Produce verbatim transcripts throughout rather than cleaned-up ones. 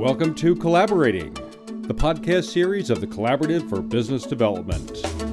Welcome to Collaborating, the podcast series of the Collaborative for Business Development.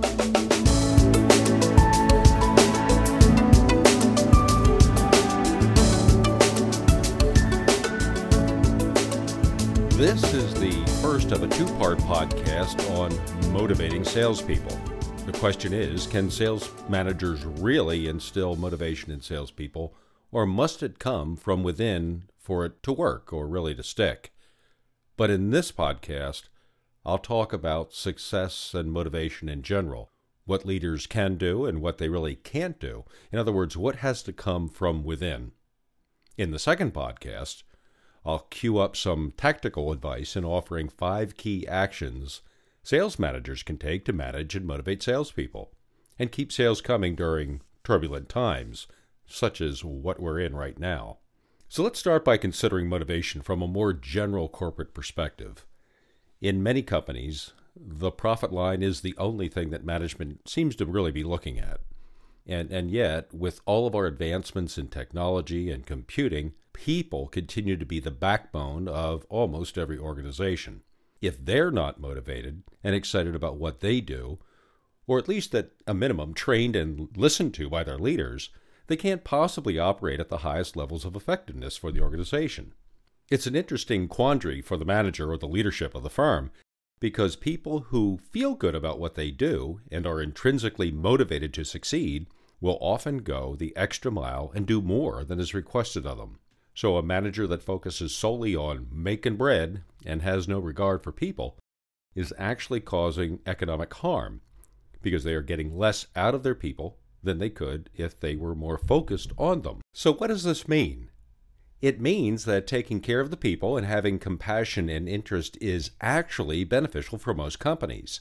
This is the first of a two-part podcast on motivating salespeople. The question is, can sales managers really instill motivation in salespeople, or must it come from within for it to work or really to stick? But in this podcast, I'll talk about success and motivation in general, what leaders can do and what they really can't do. In other words, what has to come from within. In the second podcast, I'll cue up some tactical advice in offering five key actions sales managers can take to manage and motivate salespeople and keep sales coming during turbulent times, such as what we're in right now. So let's start by considering motivation from a more general corporate perspective. In many companies, the profit line is the only thing that management seems to really be looking at. And, and yet, with all of our advancements in technology and computing, people continue to be the backbone of almost every organization. If they're not motivated and excited about what they do, or at least at a minimum trained and listened to by their leaders, they can't possibly operate at the highest levels of effectiveness for the organization. It's an interesting quandary for the manager or the leadership of the firm, because people who feel good about what they do and are intrinsically motivated to succeed will often go the extra mile and do more than is requested of them. So a manager that focuses solely on making bread and has no regard for people is actually causing economic harm because they are getting less out of their people than they could if they were more focused on them. So what does this mean? It means that taking care of the people and having compassion and interest is actually beneficial for most companies.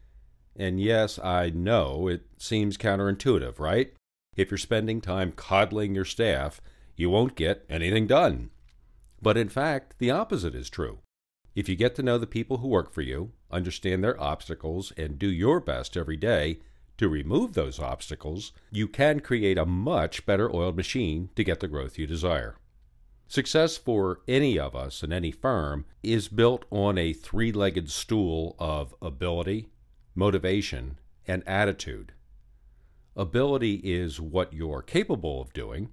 And yes, I know it seems counterintuitive, right? If you're spending time coddling your staff, you won't get anything done. But in fact, the opposite is true. If you get to know the people who work for you, understand their obstacles, and do your best every day to remove those obstacles, you can create a much better oiled machine to get the growth you desire. Success for any of us in any firm is built on a three-legged stool of ability, motivation, and attitude. Ability is what you're capable of doing.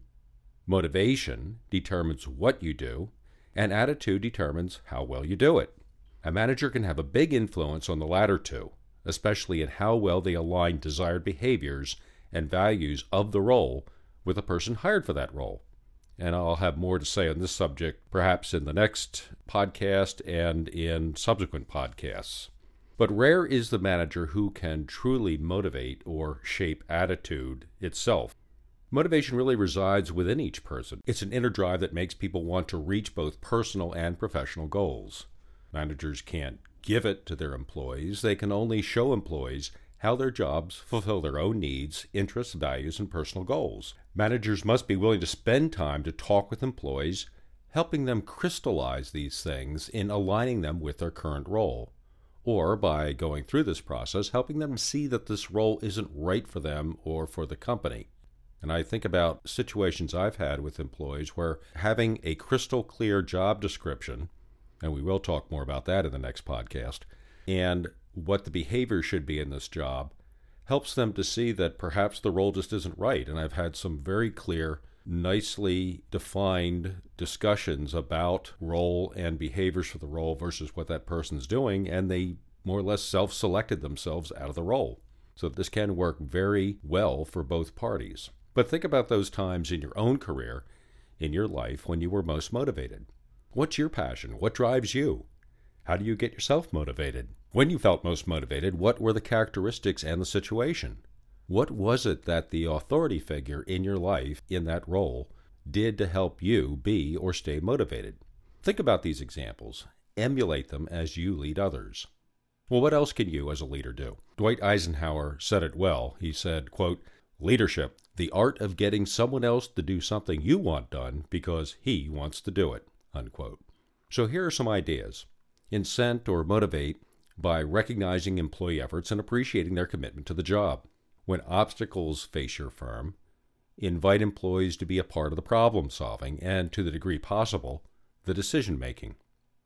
Motivation determines what you do, and attitude determines how well you do it. A manager can have a big influence on the latter two, especially in how well they align desired behaviors and values of the role with the person hired for that role. And I'll have more to say on this subject perhaps in the next podcast and in subsequent podcasts. But rare is the manager who can truly motivate or shape attitude itself. Motivation really resides within each person. It's an inner drive that makes people want to reach both personal and professional goals. Managers can't give it to their employees. They can only show employees how their jobs fulfill their own needs, interests, values, and personal goals. Managers must be willing to spend time to talk with employees, helping them crystallize these things in aligning them with their current role, or by going through this process, helping them see that this role isn't right for them or for the company. And I think about situations I've had with employees where having a crystal clear job description, and we will talk more about that in the next podcast, and what the behavior should be in this job, helps them to see that perhaps the role just isn't right. And I've had some very clear, nicely defined discussions about role and behaviors for the role versus what that person's doing, and they more or less self-selected themselves out of the role. So this can work very well for both parties. But think about those times in your own career, in your life, when you were most motivated. What's your passion? What drives you? How do you get yourself motivated? When you felt most motivated, what were the characteristics and the situation? What was it that the authority figure in your life, in that role, did to help you be or stay motivated? Think about these examples. Emulate them as you lead others. Well, what else can you as a leader do? Dwight Eisenhower said it well. He said, quote, "Leadership, the art of getting someone else to do something you want done because he wants to do it," unquote. So here are some ideas. Incent or motivate by recognizing employee efforts and appreciating their commitment to the job. When obstacles face your firm, invite employees to be a part of the problem solving and, to the degree possible, the decision making.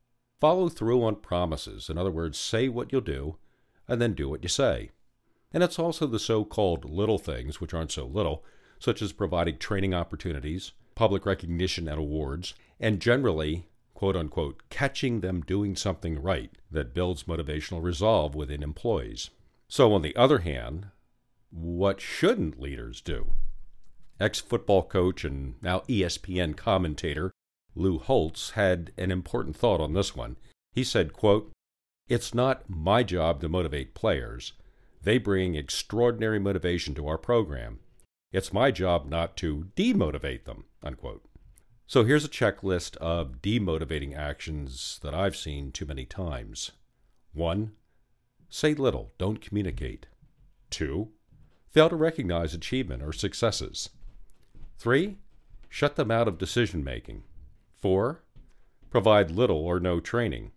Follow through on promises. In other words, say what you'll do and then do what you say. And it's also the so-called little things, which aren't so little, such as providing training opportunities, public recognition and awards, and generally, quote-unquote, catching them doing something right that builds motivational resolve within employees. So on the other hand, what shouldn't leaders do? Ex-football coach and now E S P N commentator Lou Holtz had an important thought on this one. He said, quote, "It's not my job to motivate players. They bring extraordinary motivation to our program. It's my job not to demotivate them," unquote. So here's a checklist of demotivating actions that I've seen too many times. One, say little, don't communicate. Two, fail to recognize achievement or successes. Three, shut them out of decision-making. Four, provide little or no training.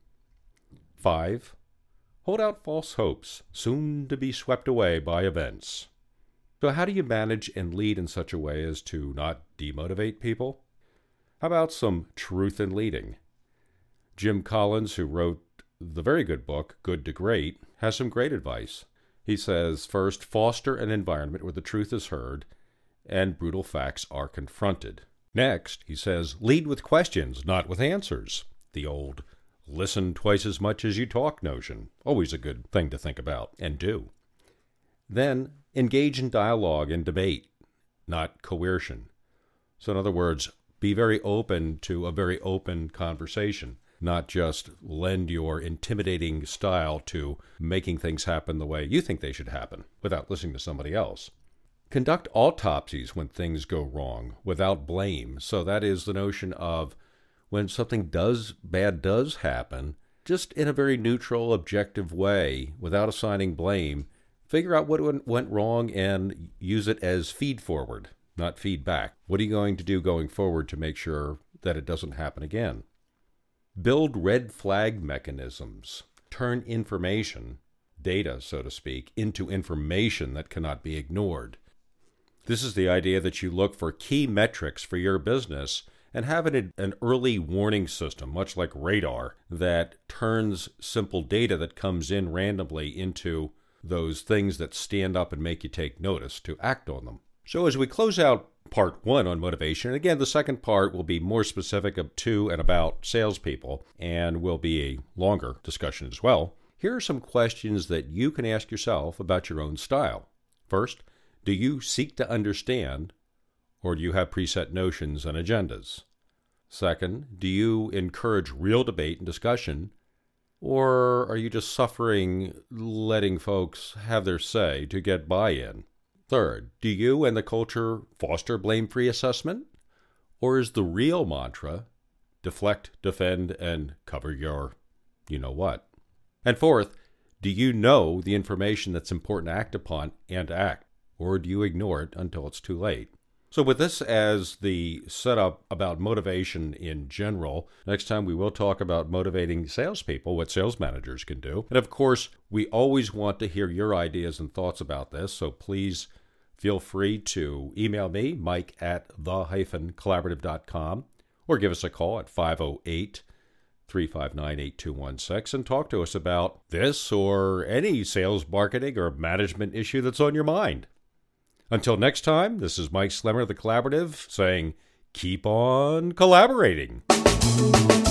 Five, hold out false hopes, soon to be swept away by events. So how do you manage and lead in such a way as to not demotivate people? How about some truth in leading? Jim Collins, who wrote the very good book, Good to Great, has some great advice. He says, first, foster an environment where the truth is heard and brutal facts are confronted. Next, he says, lead with questions, not with answers. The old listen twice as much as you talk notion. Always a good thing to think about and do. Then, engage in dialogue and debate, not coercion. So in other words, be very open to a very open conversation, not just lend your intimidating style to making things happen the way you think they should happen without listening to somebody else. Conduct autopsies when things go wrong without blame. So that is the notion of when something does bad does happen, just in a very neutral, objective way, without assigning blame, figure out what went wrong and use it as feed forward, not feedback. What are you going to do going forward to make sure that it doesn't happen again? Build red flag mechanisms. Turn information, data, so to speak, into information that cannot be ignored. This is the idea that you look for key metrics for your business and have an, an early warning system, much like radar, that turns simple data that comes in randomly into those things that stand up and make you take notice to act on them. So as we close out part one on motivation, and again, the second part will be more specific to and about salespeople and will be a longer discussion as well. Here are some questions that you can ask yourself about your own style. First, do you seek to understand, or do you have preset notions and agendas? Second, do you encourage real debate and discussion, or are you just suffering letting folks have their say to get buy-in? Third, do you and the culture foster blame-free assessment, or is the real mantra deflect, defend, and cover your you-know-what? And fourth, do you know the information that's important to act upon and act? Or do you ignore it until it's too late? So with this as the setup about motivation in general, next time we will talk about motivating salespeople, what sales managers can do. And of course, we always want to hear your ideas and thoughts about this, so please feel free to email me, Mike at the collaborative dot com, or give us a call at five oh eight, three five nine, eight two one six and talk to us about this or any sales, marketing, or management issue that's on your mind. Until next time, this is Mike Slemmer of The Collaborative saying, keep on collaborating.